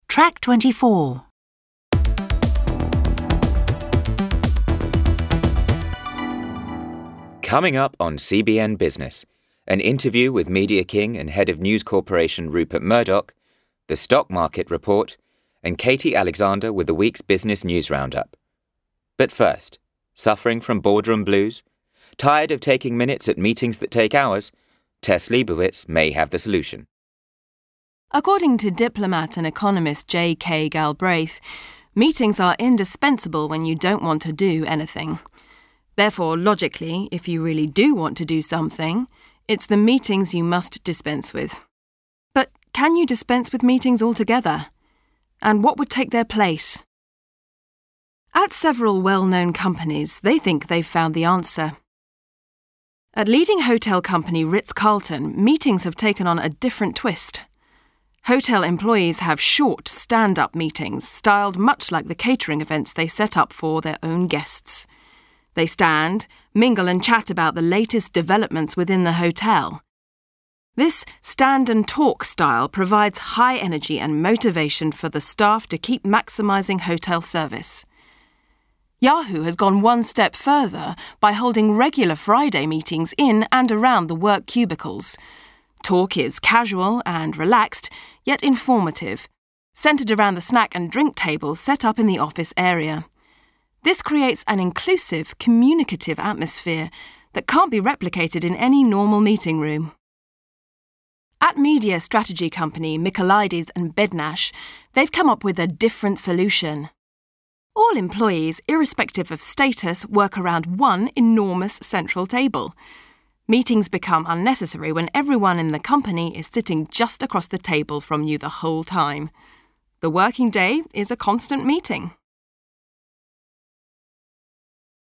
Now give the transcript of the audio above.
Track 24. Coming up on CBN Business, an interview with Media King and Head of News Corporation Rupert Murdoch, the Stock Market Report, and Katie Alexander with the week's Business News Roundup. But first, suffering from boardroom blues? Tired of taking minutes at meetings that take hours? Tess Leibowitz may have the solution. According to diplomat and economist J.K. Galbraith, meetings are indispensable when you don't want to do anything. Therefore, logically, if you really do want to do something, it's the meetings you must dispense with. But can you dispense with meetings altogether? And what would take their place? At several well-known companies, they think they've found the answer. At leading hotel company Ritz-Carlton, meetings have taken on a different twist. Hotel employees have short, stand-up meetings, styled much like the catering events they set up for their own guests. They stand, mingle and chat about the latest developments within the hotel. This stand-and-talk style provides high energy and motivation for the staff to keep maximising hotel service. Yahoo has gone one step further by holding regular Friday meetings in and around the work cubicles. Talk is casual and relaxed, yet informative, centred around the snack and drink tables set up in the office area. This creates an inclusive, communicative atmosphere that can't be replicated in any normal meeting room. At media strategy company Michaelides and Bednash, they've come up with a different solution. All employees, irrespective of status, work around one enormous central table. Meetings become unnecessary when everyone in the company is sitting just across the table from you the whole time. The working day is a constant meeting.